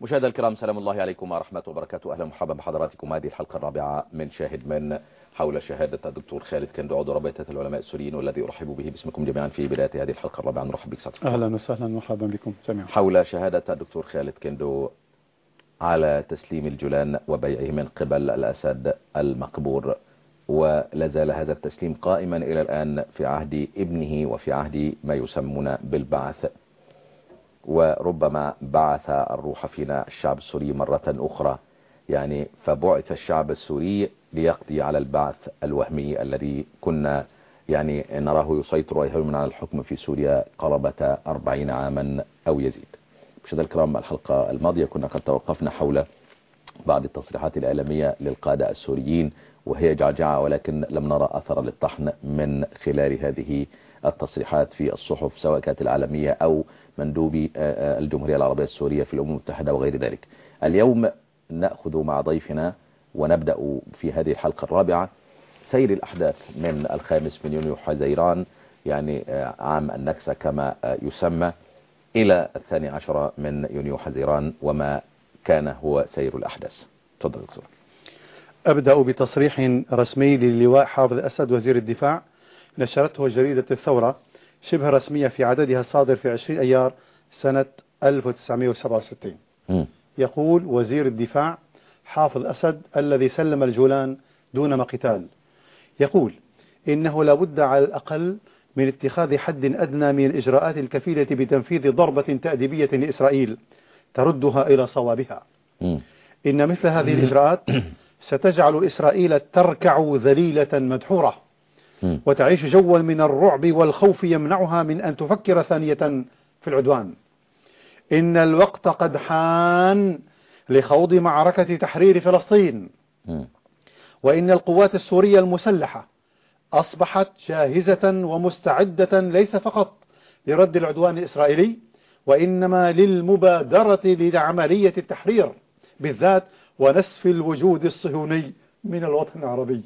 مشاهدينا الكرام، سلام الله عليكم ورحمة وبركاته. أهلا ومرحبا بحضراتكم. هذه الحلقة الرابعة من شاهد من حول شهادة الدكتور خالد كندو عضو رابطة العلماء السوريين، والذي أرحب به باسمكم جميعا في بداية هذه الحلقة الرابعة. نرحب بك سعادة. أهلا وسهلا ومرحبا بكم جميعا. حول شهادة الدكتور خالد كندو على تسليم الجولان وبيعه من قبل الأسد المقبور، ولا زال هذا التسليم قائما إلى الآن في عهد ابنه وفي عهد ما يسمون بالبعث، وربما بعث الروح فينا الشعب السوري مرة أخرى. يعني فبعث الشعب السوري ليقضي على البعث الوهمي الذي كنا يعني نراه يسيطر ويهيمن على الحكم في سوريا قرابة 40 عاما أو يزيد. مشاهدينا الكرام، الحلقة الماضية كنا قد توقفنا حول بعض التصريحات الإعلامية للقادة السوريين وهي جعجعة، ولكن لم نرى أثر للطحن من خلال هذه التصريحات في الصحف، سواء كانت العالمية أو مندوبي الجمهورية العربية السورية في الأمم المتحدة وغير ذلك. اليوم نأخذ مع ضيفنا ونبدأ في هذه الحلقة الرابعة سير الأحداث من 5 يونيو حزيران، يعني عام النكسة كما يسمى، إلى 12 يونيو حزيران، وما كان هو سير الأحداث. تفضل دكتور. أبدأ بتصريح رسمي للواء حافظ أسد وزير الدفاع نشرته جريدة الثورة شبه رسمية في عددها الصادر في 20 أيار سنة 1967. يقول وزير الدفاع حافظ أسد الذي سلم الجولان دون قتال، يقول إنه لابد على الأقل من اتخاذ حد أدنى من الإجراءات الكفيلة بتنفيذ ضربة تأديبية لإسرائيل تردها إلى صوابها. إن مثل هذه الإجراءات ستجعل إسرائيل تركع ذليلة مدحورة وتعيش جوا من الرعب والخوف يمنعها من أن تفكر ثانية في العدوان. إن الوقت قد حان لخوض معركة تحرير فلسطين، وإن القوات السورية المسلحة أصبحت جاهزة ومستعدة ليس فقط لرد العدوان الإسرائيلي، وإنما للمبادرة لعملية التحرير بالذات ونسف الوجود الصهيوني من الوطن العربي.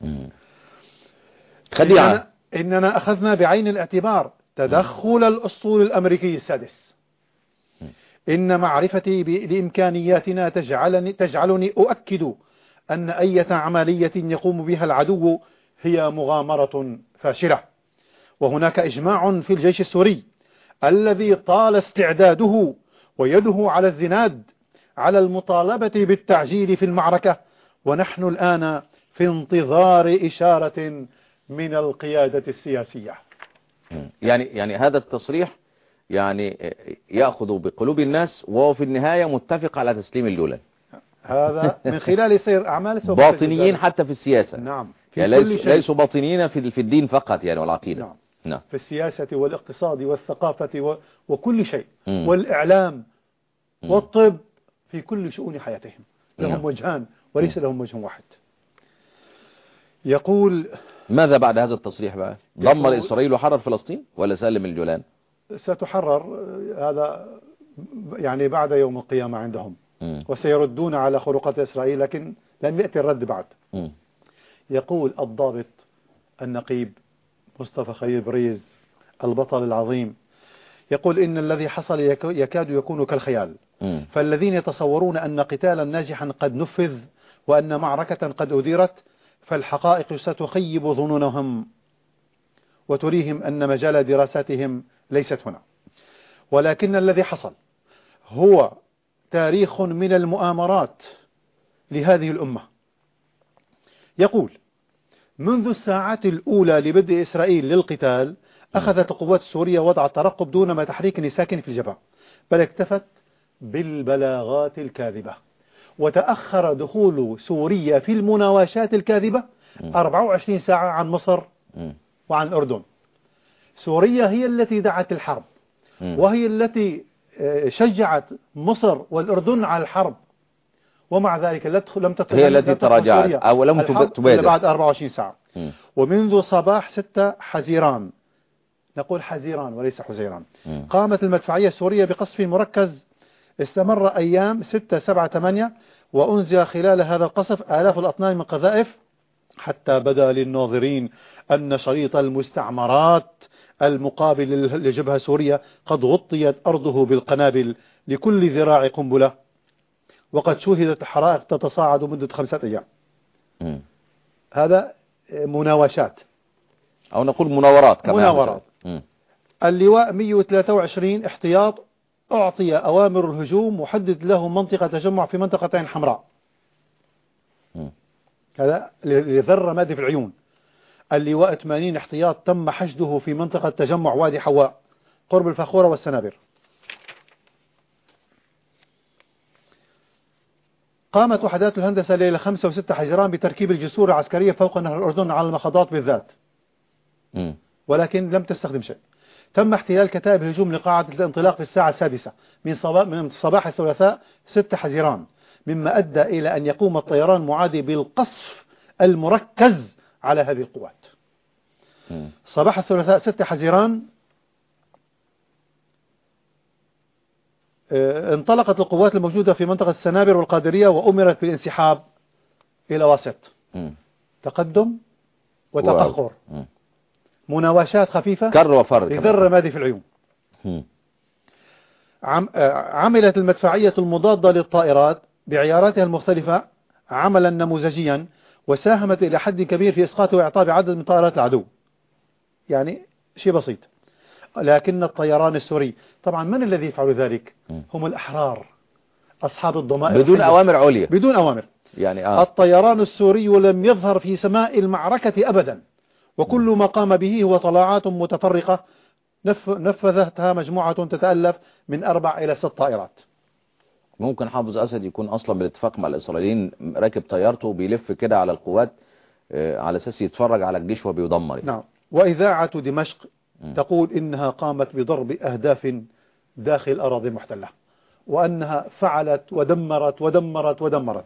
إننا أخذنا بعين الاعتبار تدخل الأسطول الأمريكي السادس. إن معرفتي بإمكانياتنا تجعلني أؤكد أن أي عملية يقوم بها العدو هي مغامرة فاشلة. وهناك إجماع في الجيش السوري الذي طال استعداده ويده على الزناد على المطالبة بالتعجيل في المعركة، ونحن الآن في انتظار إشارة من القيادة السياسية. يعني هذا التصريح يعني يأخذ بقلوب الناس، وهو في النهاية متفق على تسليم الجولان. هذا من خلال سير أعمال باطنيين حتى في السياسة. نعم، في يعني كل شيء. ليسوا باطنيين في الدين فقط يعني والعقيدة. نعم. في السياسة والاقتصاد والثقافة وكل شيء، والإعلام والطب، في كل شؤون حياتهم لهم وجهان وليس لهم وجه واحد. يقول ماذا بعد هذا التصريح بقى؟ دمر إسرائيل وحرر فلسطين ولا سلم الجولان؟ ستحرر هذا يعني بعد يوم القيامة عندهم، وسيردون على خروقات إسرائيل، لكن لم يأتي الرد بعد. يقول الضابط النقيب مصطفى خليل بريز البطل العظيم، يقول إن الذي حصل يكاد يكون كالخيال، فالذين يتصورون أن قتالا ناجحا قد نفذ وأن معركة قد أديرت، فالحقائق ستخيب ظنونهم وتريهم أن مجال دراساتهم ليست هنا، ولكن الذي حصل هو تاريخ من المؤامرات لهذه الأمة. يقول منذ الساعات الأولى لبدء إسرائيل للقتال أخذت القوات السورية وضع الترقب دون ما تحريك ساكن في الجبهة، بل اكتفت بالبلاغات الكاذبة، وتأخر دخول سوريا في المناوشات الكاذبة 24 ساعة عن مصر وعن الأردن. سوريا هي التي دعت الحرب، وهي التي شجعت مصر والأردن على الحرب، ومع ذلك لم تدخل، هي التي تراجعت أو لم تبادر بعد 24 ساعة. ومنذ صباح 6 حزيران، نقول حزيران وليس حزيران، قامت المدفعية السورية بقصف مركز استمر أيام 6 7 8، وأنزل خلال هذا القصف آلاف الأطنان من قذائف، حتى بدا للناظرين أن شريط المستعمرات المقابل لجبهة سوريا قد غطيت أرضه بالقنابل لكل ذراع قنبلة وقد شوهدت حرائق تتصاعد مدة 5 أيام. هذا مناوشات أو نقول مناورات كما مناورات. اللواء 123 احتياط أعطي أوامر الهجوم وحدد له منطقة تجمع في منطقتين حمراء. هذا لذر مادي في العيون. اللواء 80 احتياط تم حشده في منطقة تجمع وادي حواء قرب الفخورة والسنابر. قامت وحدات الهندسة ليلة 5 و6 حزيران بتركيب الجسور العسكرية فوق نهر الأردن على المخاضات بالذات، ولكن لم تستخدم شيء. تم احتلال كتائب الهجوم لقاعدة الانطلاق في الساعة 6 من صباح الثلاثاء 6 حزيران، مما أدى إلى أن يقوم الطيران المعادي بالقصف المركز على هذه القوات. صباح الثلاثاء 6 حزيران انطلقت القوات الموجودة في منطقة السنابر والقادرية وأمرت بالانسحاب إلى واسط. تقدم وتأخر، مناوشات خفيفة كر وفر لذر مادي في العيون. عملت المدفعية المضادة للطائرات بعياراتها المختلفة عملا نموذجيا، وساهمت إلى حد كبير في إسقاط وإعطاب عدد من طائرات العدو، يعني شيء بسيط. لكن الطيران السوري طبعا من الذي يفعل ذلك؟ هم الأحرار أصحاب الضمائر بدون أوامر عليا، بدون أوامر. يعني الطيران السوري لم يظهر في سماء المعركة أبدا، وكل ما قام به هو طلعات متفرقة نفذتها مجموعة تتألف من 4 إلى 6 طائرات. ممكن حافظ أسد يكون أصلا بالاتفاق مع الإسرائيليين راكب طيارته وبيلف كده على القوات على أساس يتفرج على الجيش وهو بيدمر يعني. نعم. وإذاعة دمشق تقول إنها قامت بضرب أهداف داخل الأراضي المحتلة، وأنها فعلت ودمرت ودمرت ودمرت.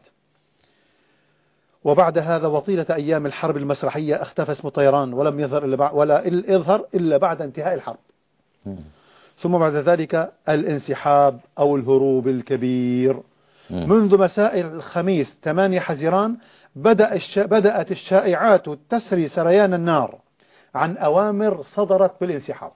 وبعد هذا وطيلة أيام الحرب المسرحية اختفى اسم الطيران ولم يظهر إلا بعد انتهاء الحرب. ثم بعد ذلك الانسحاب أو الهروب الكبير. منذ مساء الخميس 8 حزيران بدأت الشائعات تسري سريان النار عن أوامر صدرت بالانسحاب.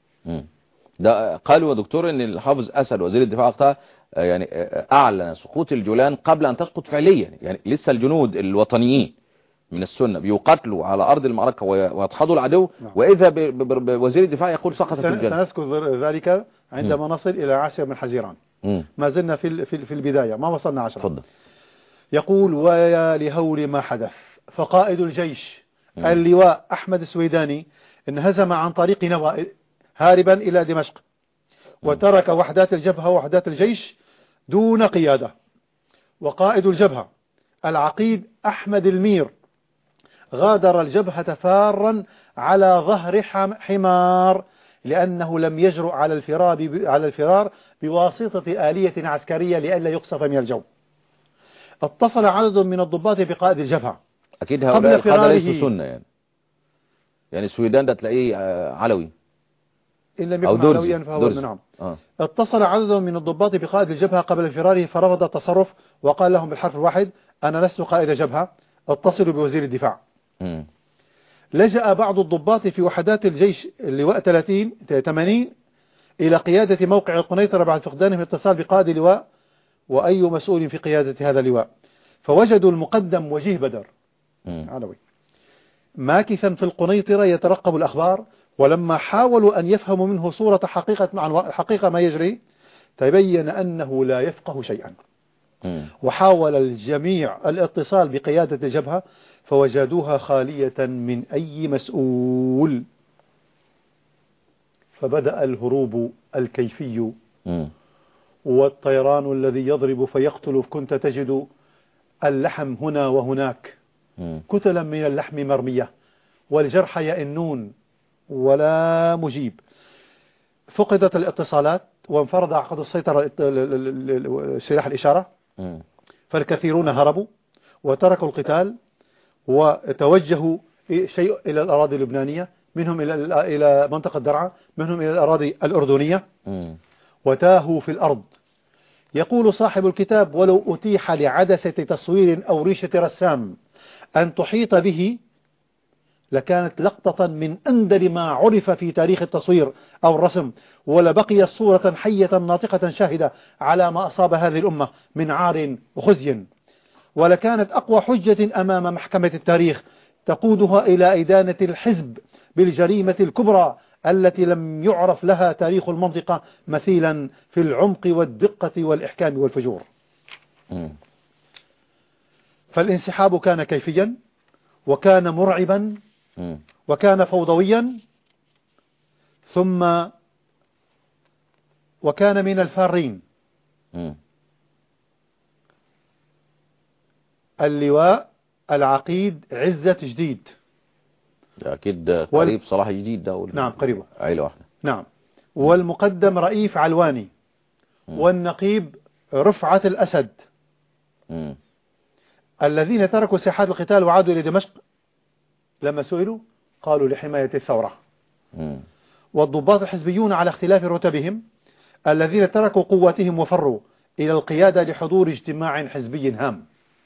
ده قالوا يا دكتور ان الحافظ أسد وزير الدفاع وقتها يعني أعلن سقوط الجولان قبل أن تسقط فعليا، يعني لسه الجنود الوطنيين من السنة بيقاتلوا على أرض المعركة ويدحضوا العدو. وإذا بوزير الدفاع يقول سقطت الجولان. سنذكر ذلك عندما نصل إلى 10 من حزيران. ما زلنا في البداية، ما وصلنا 10. فضل. يقول: ويا لهول ما حدث، فقائد الجيش اللواء أحمد السويداني انهزم عن طريق نوى هاربا إلى دمشق، وترك وحدات الجبهة ووحدات الجيش دون قيادة. وقائد الجبهة العقيد أحمد المير غادر الجبهة فارا على ظهر حمار، لأنه لم يجرؤ على الفرار بواسطة آلية عسكرية لئلا يقصف من الجو. اتصل عدد من الضباط بقائد الجبهة. أكيد هؤلاء القادة ليسوا سنة يعني السويدان ده تلاقيه علوي إن لم يكن علويا فهو نعم. اتصل عدد من الضباط بقائد الجبهة قبل فراره فرفض التصرف، وقال لهم بالحرف الواحد: أنا لست قائد جبهة، اتصلوا بوزير الدفاع. لجأ بعض الضباط في وحدات الجيش اللواء 80 إلى قيادة موقع القنيطرة بعد فقدانهم الاتصال بقائد اللواء وأي مسؤول في قيادة هذا اللواء، فوجدوا المقدم وجيه بدر علوي ماكثا في القنيطرة يترقب الأخبار، ولما حاولوا أن يفهموا منه صورة حقيقة ما يجري تبين أنه لا يفقه شيئا. وحاول الجميع الاتصال بقيادة الجبهة فوجدوها خالية من أي مسؤول، فبدأ الهروب الكيفي والطيران الذي يضرب فيقتل. كنت تجد اللحم هنا وهناك، كتلا من اللحم مرمية، والجرحى يئنون ولا مجيب. فقدت الاتصالات وانفرد عقد السيطرة سلاح الإشارة، فالكثيرون هربوا وتركوا القتال وتوجهوا شيء إلى الأراضي اللبنانية، منهم إلى منطقة درعا، منهم إلى الأراضي الأردنية، وتاهوا في الأرض. يقول صاحب الكتاب: ولو أتيح لعدسة تصوير أو ريشة رسام أن تحيط به لكانت لقطة من أندر ما عرف في تاريخ التصوير أو الرسم، ولبقيت صورة حية ناطقة شاهدة على ما أصاب هذه الأمة من عار وخزي، ولكانت أقوى حجة أمام محكمة التاريخ تقودها إلى إدانة الحزب بالجريمة الكبرى التي لم يعرف لها تاريخ المنطقة مثيلا في العمق والدقة والإحكام والفجور. فالانسحاب كان كيفيا، وكان مرعبا، وكان فوضويا، ثم وكان من الفارين. اللواء العقيد عزة جديد، أكيد قريب صلاح جديد ده. نعم قريبه، عيلة واحدة. نعم. والمقدم رئيف علواني، والنقيب رفعة الأسد، الذين تركوا ساحات القتال وعادوا إلى دمشق لما سئلوا قالوا لحماية الثورة. والضباط الحزبيون على اختلاف رتبهم الذين تركوا قواتهم وفروا إلى القيادة لحضور اجتماع حزبي هام.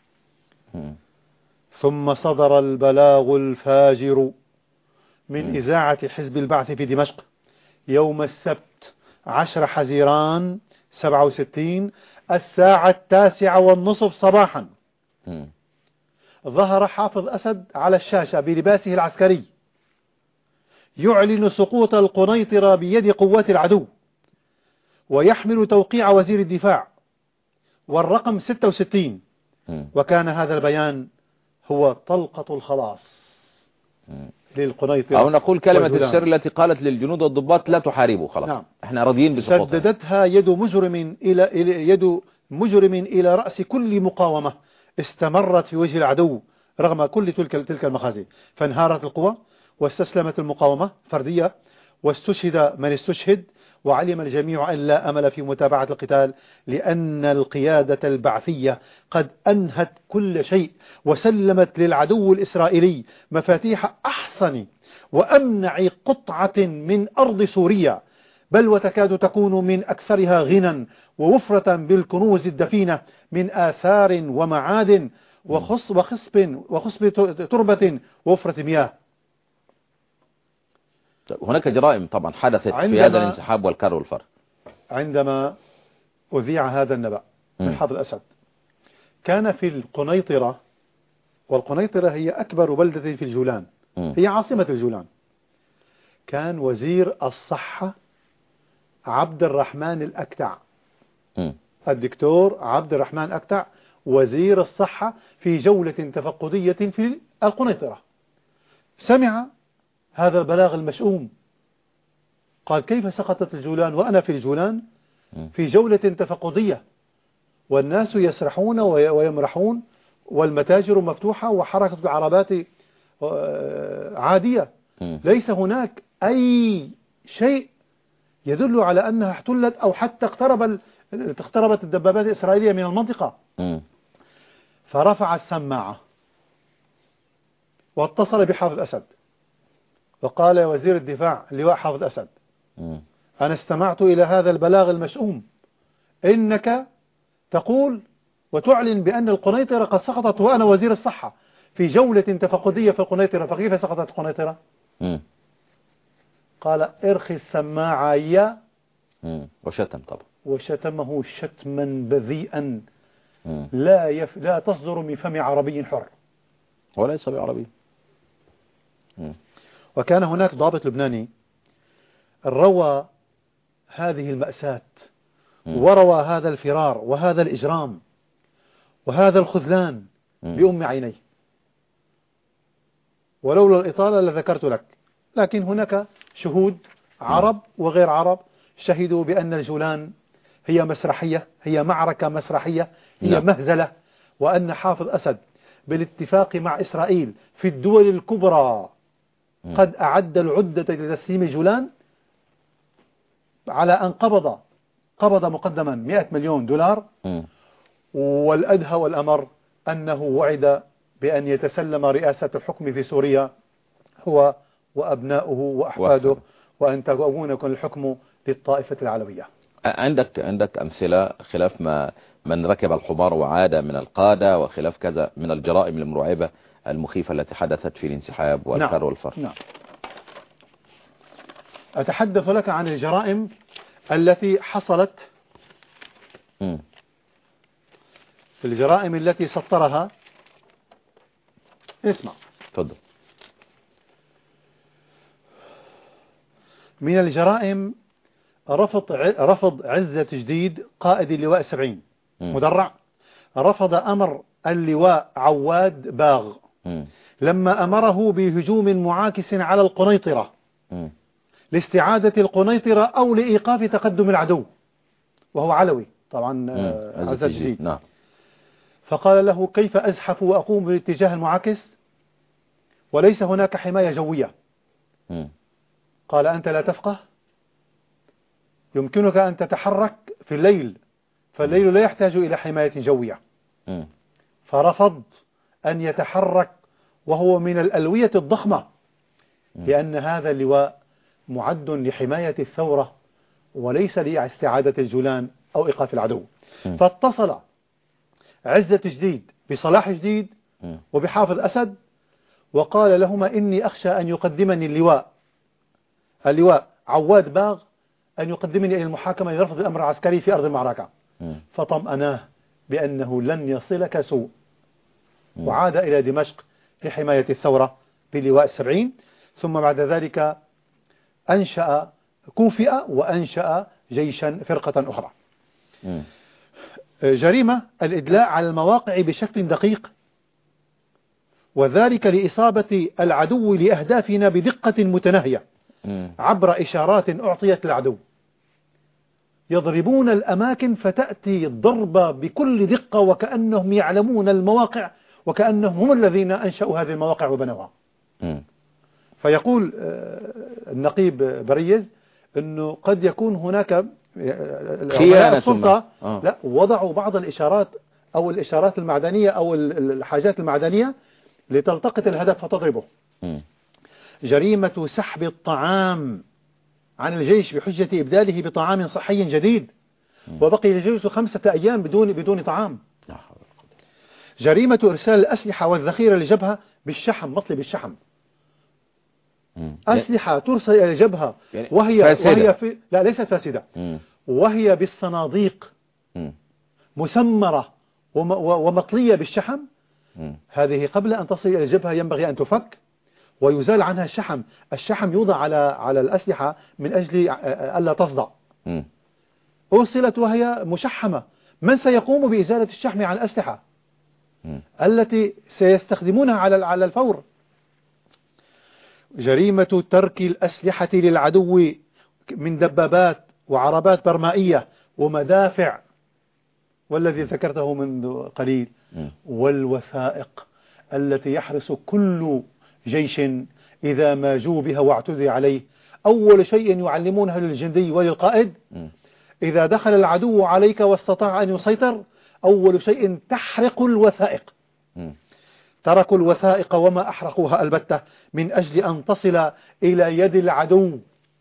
ثم صدر البلاغ الفاجر من إذاعة حزب البعث في دمشق يوم السبت 10 حزيران 67 الساعة 9:30 صباحا. ظهر حافظ أسد على الشاشة بلباسه العسكري يعلن سقوط القنيطرة بيد قوات العدو، ويحمل توقيع وزير الدفاع والرقم 66. وكان هذا البيان هو طلقة الخلاص للقنيطرة، أو نقول كلمة السر التي قالت للجنود والضباط لا تحاربوا خلاص. نعم. احنا راضيين بسقوطها. سددتها يد مجرم إلى رأس كل مقاومة استمرت في وجه العدو رغم كل تلك المخازي، فانهارت القوى واستسلمت المقاومة فردية، واستشهد من استشهد، وعلم الجميع أن لا أمل في متابعة القتال، لأن القيادة البعثية قد أنهت كل شيء وسلمت للعدو الإسرائيلي مفاتيح أحسن وأمنع قطعة من أرض سوريا، بل وتكاد تكون من أكثرها غنى ووفرة بالكنوز الدفينة من آثار ومعادن وخصب تربة ووفرة مياه. هناك جرائم طبعا حدثت في هذا الانسحاب والكر والفر. عندما أذيع هذا النبأ من حافظ أسد كان في القنيطرة، والقنيطرة هي أكبر بلدة في الجولان، هي عاصمة الجولان، كان وزير الصحة عبد الرحمن الأكتع، الدكتور عبد الرحمن الأكتع وزير الصحة في جولة تفقدية في القنيطرة، سمع هذا البلاغ المشؤوم، قال كيف سقطت الجولان وأنا في الجولان في جولة تفقدية والناس يسرحون ويمرحون والمتاجر مفتوحة وحركة العربات عادية، ليس هناك أي شيء يدل على أنها احتلت أو حتى اقتربت الدبابات الإسرائيلية من المنطقة. فرفع السماعة واتصل بحافظ أسد وقال يا وزير الدفاع اللواء حافظ أسد، أنا استمعت إلى هذا البلاغ المشؤوم، إنك تقول وتعلن بأن القنيطرة قد سقطت وأنا وزير الصحة في جولة تفقدية في القنيطرة، فكيف سقطت القنيطرة؟ قال ارخي السماعة يا وشتم طبعا، وشتمه شتما بذيئا لا تصدر من فم عربي حر وليس بعربي. وكان هناك ضابط لبناني روى هذه المأساة وروى هذا الفرار وهذا الإجرام وهذا الخذلان بأم عينيه، ولولا الإطالة لذكرت لك، لكن هناك شهود عرب وغير عرب شهدوا بأن الجولان هي مسرحية، هي معركة مسرحية، هي مهزلة، وأن حافظ أسد بالاتفاق مع إسرائيل في الدول الكبرى قد أعد العدة لتسليم الجولان، على أن قبض مقدما 100 مليون دولار، والأدهى والأمر أنه وعد بأن يتسلم رئاسة الحكم في سوريا هو وأبناؤه وأحفاده، وأن تكون الحكم للطائفة العلوية. عندك أمثلة خلاف ما من ركب الحمار وعاد من القادة، وخلاف كذا من الجرائم المرعبة المخيفة التي حدثت في الانسحاب والكر والفر. نعم. أتحدث لك عن الجرائم التي حصلت، الجرائم التي سطرها. اسمع. تفضل. من الجرائم رفض عزة جديد قائد اللواء 70 مدرع، رفض أمر اللواء عواد باغ لما أمره بهجوم معاكس على القنيطرة لاستعادة القنيطرة أو لإيقاف تقدم العدو، وهو علوي طبعا عزة جديد. نعم. فقال له: كيف أزحف وأقوم بالاتجاه المعاكس وليس هناك حماية جوية؟ قال: أنت لا تفقه، يمكنك أن تتحرك في الليل، فالليل لا يحتاج إلى حماية جوية. فرفض أن يتحرك وهو من الألوية الضخمة، لأن هذا اللواء معد لحماية الثورة وليس لاستعادة الجولان أو إيقاف العدو. فاتصل عزة جديد بصلاح جديد وبحافظ أسد وقال لهما: إني أخشى أن يقدمني اللواء عواد باغ أن يقدمني إلى المحاكمة لرفض الأمر العسكري في أرض المعركة. فطمأناه بأنه لن يصلك سوء، وعاد إلى دمشق لحماية الثورة بلواء 70. ثم بعد ذلك أنشأ كوفئ وأنشأ جيشا فرقة أخرى. جريمة الإدلاء على المواقع بشكل دقيق، وذلك لإصابة العدو لأهدافنا بدقة متناهية عبر إشارات أعطيت للعدو. يضربون الأماكن فتأتي الضربة بكل دقة وكأنهم يعلمون المواقع وكأنهم هم الذين أنشأوا هذه المواقع وبنوها. فيقول النقيب بريز أنه قد يكون هناك خيانة السلطة لا وضعوا بعض الإشارات أو الإشارات المعدنية أو الحاجات المعدنية لتلتقط الهدف فتضربه. جريمة سحب الطعام عن الجيش بحجة إبداله بطعام صحي جديد، وبقي الجيش 5 أيام بدون طعام. جريمة إرسال الأسلحة والذخيرة للجبهة بالشحم، مطلب الشحم. أسلحة ترسل إلى الجبهة وهي لا ليست فاسدة، وهي بالصناديق مسمرة ومطلية بالشحم. هذه قبل أن تصل إلى الجبهة ينبغي أن تفك ويزال عنها الشحم. الشحم يوضع على الأسلحة من أجل ألا تصدع. أرسلت وهي مشحمة. من سيقوم بإزالة الشحم عن الأسلحة التي سيستخدمونها على الفور؟ جريمة ترك الأسلحة للعدو من دبابات وعربات برمائية ومدافع، والذي ذكرته منذ قليل، والوثائق التي يحرص كل جيش إذا ما جوبها واعتدي عليه أول شيء يعلمونها للجندي وللقائد: إذا دخل العدو عليك واستطاع أن يسيطر أول شيء تحرق الوثائق. تركوا الوثائق وما أحرقوها البتة من أجل أن تصل إلى يد العدو،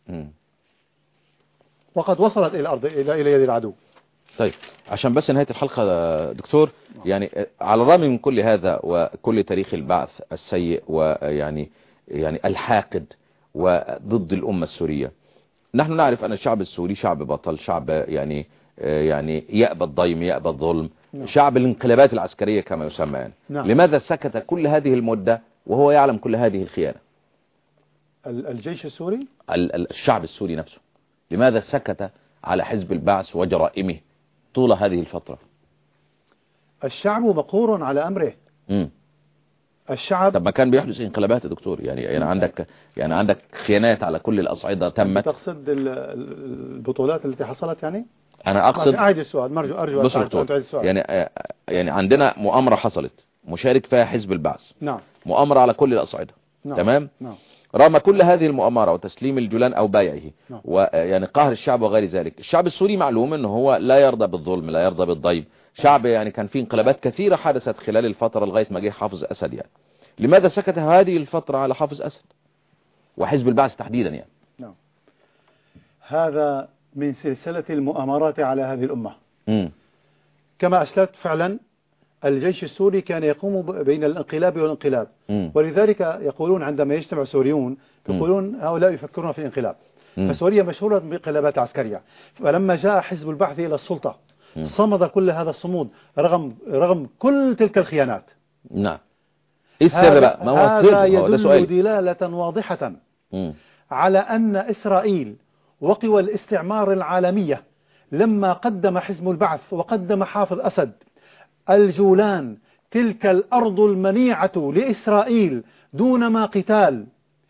وقد وصلت إلى يد العدو. طيب، عشان بس نهاية الحلقة دكتور، يعني على الرغم من كل هذا وكل تاريخ البعث السيء ويعني الحاقد وضد الأمة السورية، نحن نعرف أن الشعب السوري شعب بطل، شعب يعني يأبى الضيم، يأبى الظلم، شعب الانقلابات العسكرية كما يسمى يعني. لماذا سكت كل هذه المدة وهو يعلم كل هذه الخيانة؟ الجيش السوري؟ الشعب السوري نفسه لماذا سكت على حزب البعث وجرائمه طول هذه الفترة؟ الشعب مقهور على أمره. الشعب. طب ما كان بيحدث انقلابات يا دكتور، يعني عندك خيانات على كل الأصعدة تمت. تقصد البطولات التي حصلت يعني؟ أنا أقصد. أعيد السؤال، أرجو أن تعيد السؤال. يعني عندنا مؤامرة حصلت مشارك فيها حزب البعث. نعم. مؤامرة على كل الأصعدة. نعم. تمام. نعم. رغم كل هذه المؤامرة وتسليم الجولان أو بيعه، نعم. ويعني قهر الشعب وغير ذلك، الشعب السوري معلوم أنه هو لا يرضى بالظلم، لا يرضى بالضيم. شعب يعني كان فيه انقلابات كثيرة حدثت خلال الفترة لغاية ما جه حافظ أسد يعني. لماذا سكت هذه الفترة على حافظ أسد وحزب البعث تحديدا يعني؟ نعم. هذا من سلسلة المؤامرات على هذه الأمة. كما أسلفت فعلا الجيش السوري كان يقوم بين الانقلاب والانقلاب، ولذلك يقولون عندما يجتمع سوريون يقولون هؤلاء يفكرون في الانقلاب. فسوريا مشهورة بانقلابات عسكرية. فلما جاء حزب البعث إلى السلطة صمد كل هذا الصمود رغم كل تلك الخيانات. نعم. إيه السر بقى؟ ما هو السر؟ هذا يدل دلالة واضحة على أن إسرائيل وقوى الاستعمار العالمية لما قدم حزب البعث وقدم حافظ أسد الجولان، تلك الأرض المنيعة لإسرائيل دون ما قتال،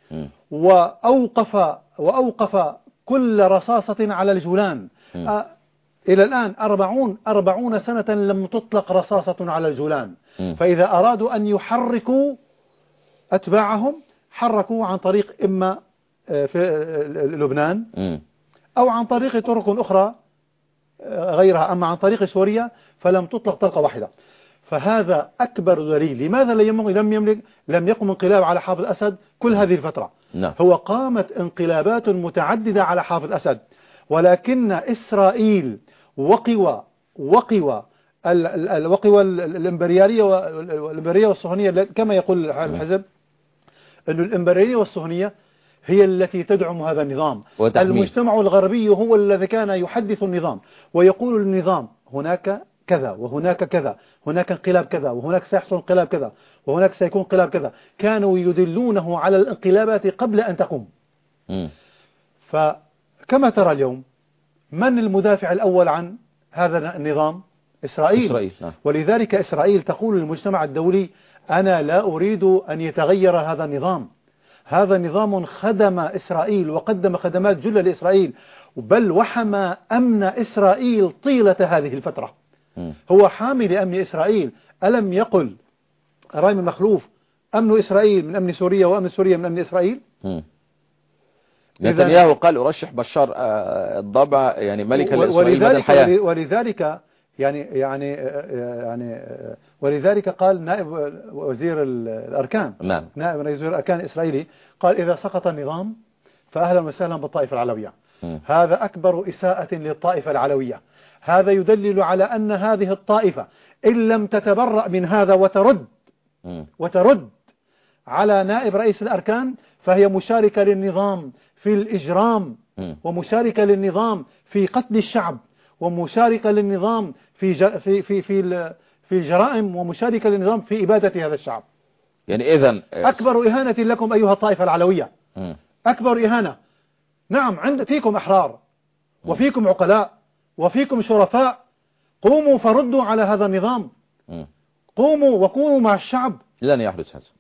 وأوقف كل رصاصة على الجولان. إلى الآن 40 سنة لم تطلق رصاصة على الجولان. فإذا أرادوا أن يحركوا أتباعهم حركوا عن طريق إما في لبنان أو عن طريق طرق أخرى غيرها، أما عن طريق سوريا فلم تطلق طلقة واحدة. فهذا أكبر دليل لماذا لم يقم انقلاب على حافظ أسد كل هذه الفترة. هو قامت انقلابات متعددة على حافظ أسد، ولكن إسرائيل وقوى الإمبريالية والصهيونية كما يقول الحزب أن الإمبريالية والصهيونية هي التي تدعم هذا النظام. المجتمع الغربي هو الذي كان يحدث النظام ويقول للنظام هناك كذا وهناك كذا، هناك انقلاب كذا وهناك سيحصل انقلاب كذا وهناك سيكون انقلاب كذا. كانوا يدلونه على الانقلابات قبل أن تقوم. فكما ترى اليوم من المدافع الأول عن هذا النظام؟ إسرائيل. ولذلك إسرائيل تقول للمجتمع الدولي أنا لا أريد أن يتغير هذا النظام. هذا نظام خدم إسرائيل وقدم خدمات جلة لإسرائيل، بل وحمى أمن إسرائيل طيلة هذه الفترة. هو حامي لأمن إسرائيل. ألم يقل رامي مخلوف أمن إسرائيل من أمن سوريا وأمن سوريا من أمن إسرائيل؟ نتنياهو قال أرشح بشار الضبع يعني ملكا لإسرائيل مدى الحياة. ولذلك قال نائب وزير الأركان، نائب وزير الأركان الإسرائيلي قال إذا سقط النظام فأهلا وسهلا بالطائفة العلوية. هذا أكبر إساءة للطائفة العلوية. هذا يدلل على أن هذه الطائفة إن لم تتبرأ من هذا وترد على نائب رئيس الأركان فهي مشاركة للنظام في الإجرام، ومشاركة للنظام في قتل الشعب، ومشاركة للنظام في الجرائم، ومشاركة للنظام في إبادة هذا الشعب. يعني إذن أكبر إهانة لكم أيها الطائفة العلوية، أكبر إهانة. نعم فيكم أحرار وفيكم عقلاء وفيكم شرفاء، قوموا فردوا على هذا النظام، قوموا وكونوا مع الشعب. لن يحدث هذا،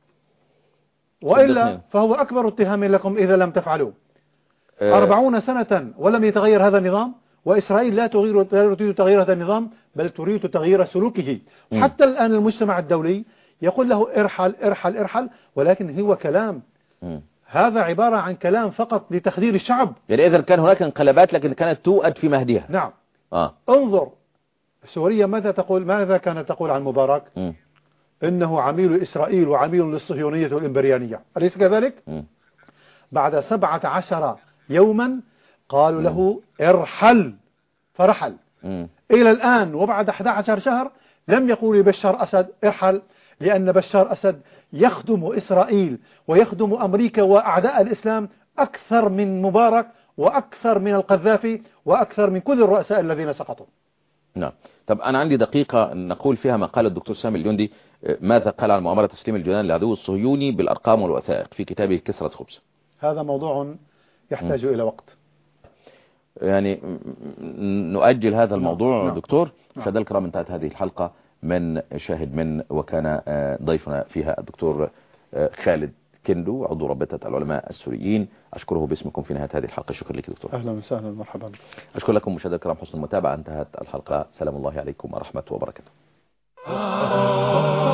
وإلا فهو أكبر اتهام لكم إذا لم تفعلوا. 40 سنة ولم يتغير هذا النظام، وإسرائيل لا تريد تغيير هذا النظام بل تريد تغيير سلوكه. حتى الآن المجتمع الدولي يقول له ارحل ارحل ارحل، ولكن هو كلام، هذا عبارة عن كلام فقط لتخدير الشعب. يعني إذا كان هناك انقلابات لكن كانت توأد في مهدها. نعم. انظر سوريا ماذا كانت تقول عن مبارك؟ إنه عميل إسرائيل وعميل للصهيونية والإمبريانية، أليس كذلك؟ بعد 17 يوما قالوا له ارحل فرحل. إلى الآن وبعد 11 شهر لم يقول بشار أسد ارحل، لأن بشار أسد يخدم إسرائيل ويخدم أمريكا وأعداء الإسلام أكثر من مبارك وأكثر من القذافي وأكثر من كل الرؤساء الذين سقطوا. نعم. طب أنا عندي دقيقة نقول فيها ما قال الدكتور سامي الجندي ماذا قال عن مؤامرة تسليم الجولان للعدو الصهيوني بالأرقام والوثائق في كتابه كسرة خبز. هذا موضوع يحتاج إلى وقت، يعني نؤجل هذا الموضوع. دكتور سادة الكرام، انتهت هذه الحلقة من شاهد من، وكان ضيفنا فيها الدكتور خالد كندو عضو رابطة العلماء السوريين. أشكره باسمكم في نهاية هذه الحلقة. شكرا لك دكتور. أهلا وسهلا مرحبا. أشكر لكم مشاهدينا الكرام حسن المتابعة. انتهت الحلقة. سلام الله عليكم ورحمة وبركاته.